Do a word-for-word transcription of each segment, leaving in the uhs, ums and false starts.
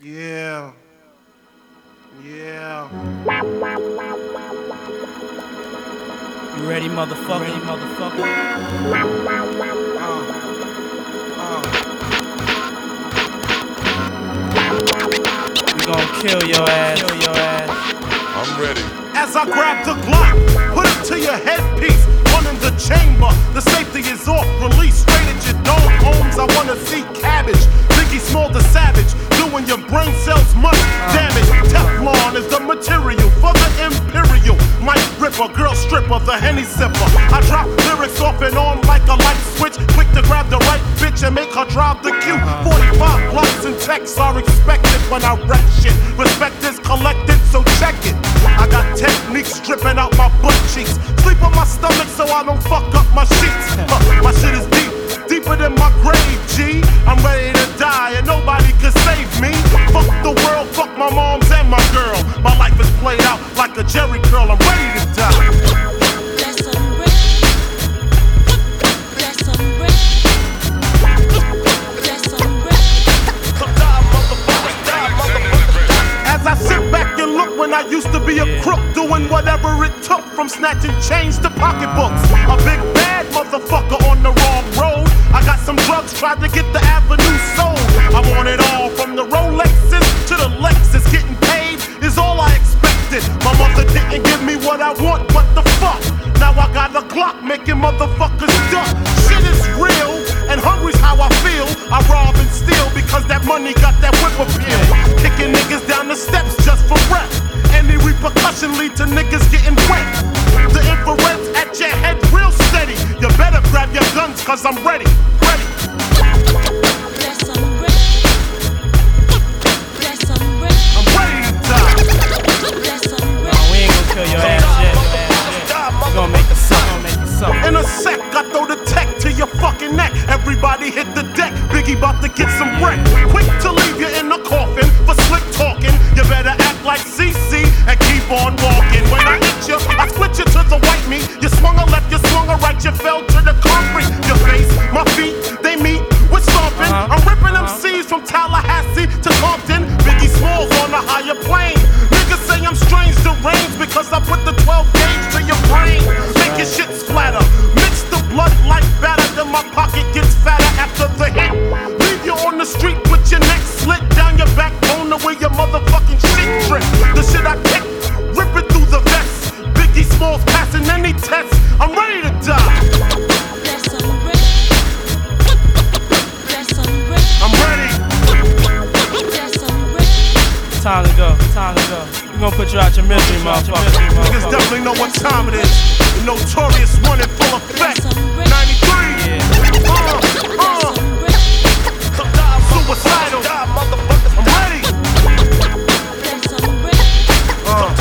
Yeah. Yeah. You ready, motherfucker? Ready, motherfucker? Uh. Uh. We gon' kill your ass. Kill your ass. I'm ready. As I grab the Glock, put it to your headpiece. One in the chamber, the safety is off. Release straight at your dome. Homes, I wanna see cabbage. Biggie Small the Savage, doing your brain cells much damage. Teflon is the material for the imperial. Mic ripper, girl stripper, the Henny sipper. I drop lyrics off and on like a light switch. Quick to grab the right bitch and make her drive the Q. forty-five blocks and texts are expected when I wreck shit. Respect is collected, so check it. I got techniques dripping out my butt cheeks. Sleep on my stomach so I don't fuck up my sheets. Huh, my shit is deep, deeper than my grave, G. I'm ready to die and nobody can save me. Fuck the world, fuck my moms and my girl. My life is played out like a Jerry curl. I'm ready to die. I sit back and look when I used to be a crook, doing whatever it took, from snatching chains to pocketbooks. A big bad motherfucker on the wrong road. I got some drugs, tried to get the avenue sold. I want it all, from the Rolexes to the Lexus. Getting paid is all I expected. My mother didn't give me what I want, what the fuck? Now I got a Glock making motherfuckers duck. Shit is real, and hungry's how I feel. I rob and steal because that money got that whip appeal. Kicking niggas down the steps just for rep. Any repercussion lead to niggas getting wet. The infrared's at your head real steady. You better grab your guns cause I'm ready, ready. Yes, I'm ready. Yes, I'm ready. I'm ready to die. Yes, I'm ready. Nah, we ain't gon' kill your ass yet. We gon' make you suffer, make you suffer. In a sec, I throw the tech to your fucking neck. Everybody hit the deck. Biggie about to get some wreck. Quick to leave you in the coffin for slick talking. You better act like C C and keep on walking. When I hit you, I split you to the white meat. You swung a left, you swung a right, you fell to the concrete. Your face, my feet, they meet. We're stomping. Uh-huh. I'm ripping them C's from Tallahassee to Compton. Biggie Smalls on a higher plane. Niggas say I'm strange, deranged because I put the twelve gauge to your brain. Make your shit splatter. Mix the blood like batter, then my pocket gets fatter after the hit. Leave you on the street with your neck slit down your backbone the way your motherfucking shit drip. The shit I kick, rip it through the vest. Biggie Smalls passing any test. I'm ready to die. Yes, I'm ready. Yes, I'm ready. I'm ready. Yes, I'm ready. Time to go, time to go. We gon' put you out your misery, motherfucker. Niggas definitely know what time it is. The notorious one in full effect. Yes, I'm ready. ninety-three. Yeah. Uh, Yes, uh, I'm ready. suicidal. I'm ready. Yes, I'm ready. Uh,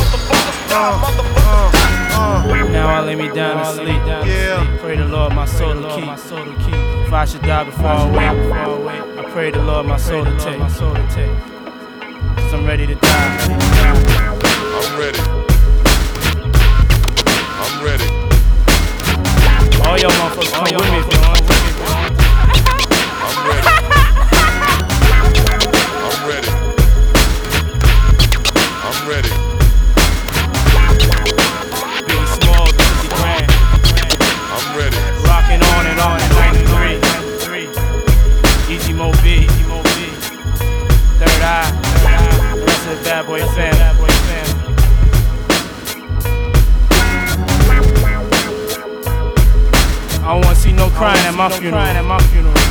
uh, uh, Now I lay me down to sleep. Yeah. Pray the Lord my soul to keep. If I should die before I wake, I pray the Lord my soul to take. Cause I'm ready to die. I'm ready. I'm ready. All y'all motherfuckers come with me if you want. I'm ready. I'm ready. I'm ready. Biggie Small, fifty grand. I'm ready. Rocking on and on in ninety-three. Easy Mo B, Easy Mo B. Third Eye, the rest of the Bad Boy fam. I don't wanna see no crying at my funeral.